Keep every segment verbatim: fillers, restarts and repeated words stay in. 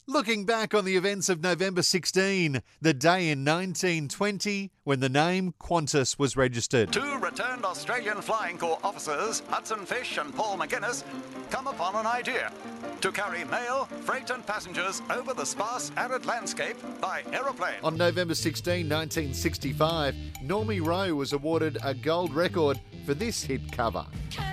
Looking back on the events of November sixteenth, the day in nineteen twenty when the name Qantas was registered. Two returned Australian Flying Corps officers, Hudson Fish and Paul McGuinness, come upon an idea to carry mail, freight and passengers over the sparse, arid landscape by aeroplane. On November sixteenth, nineteen sixty-five, Normie Rowe was awarded a gold record for this hit cover.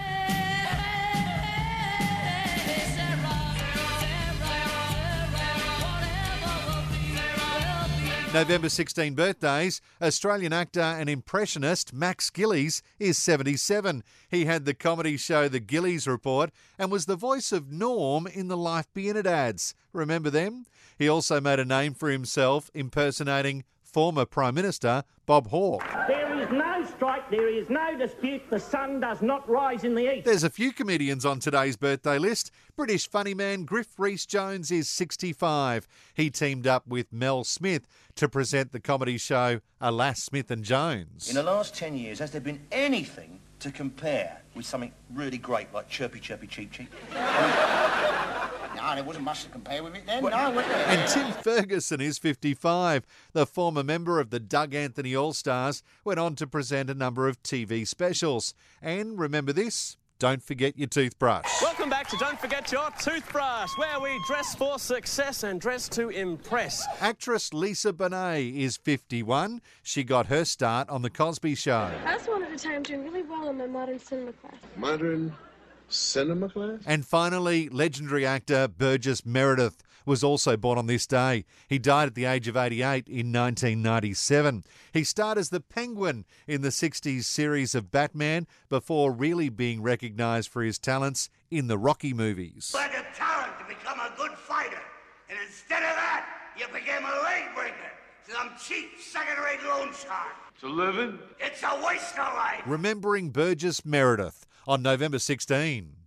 November sixteenth birthdays, Australian actor and impressionist Max Gillies is seventy-seven. He had the comedy show The Gillies Report and was the voice of Norm in the Life Be In It ads. Remember them? He also made a name for himself impersonating former Prime Minister Bob Hawke. There is no strike, there is no dispute, the sun does not rise in the east. There's a few comedians on today's birthday list. British funny man Griff Rhys-Jones is sixty-five. He teamed up with Mel Smith to present the comedy show Alas, Smith and Jones. In the last ten years, has there been anything to compare with something really great like Chirpy Chirpy Cheep Cheep? No, there wasn't much to compare with it then. No, wasn't there? And Tim Ferguson is fifty-five. The former member of the Doug Anthony All-Stars went on to present a number of T V specials. And remember this, don't forget your toothbrush. Welcome back to Don't Forget Your Toothbrush, where we dress for success and dress to impress. Actress Lisa Bonet is fifty-one. She got her start on The Cosby Show. I just wanted to tell you I'm doing really well in my modern cinema class. Modern cinema class? And finally, legendary actor Burgess Meredith was also born on this day. He died at the age of eighty-eight in nineteen ninety-seven. He starred as the Penguin in the sixties series of Batman before really being recognised for his talents in the Rocky movies. You had the talent to become a good fighter, and instead of that, you became a leg breaker. Some cheap, second-rate loan shark. It's a living? It's a waste of life. Remembering Burgess Meredith on November sixteenth.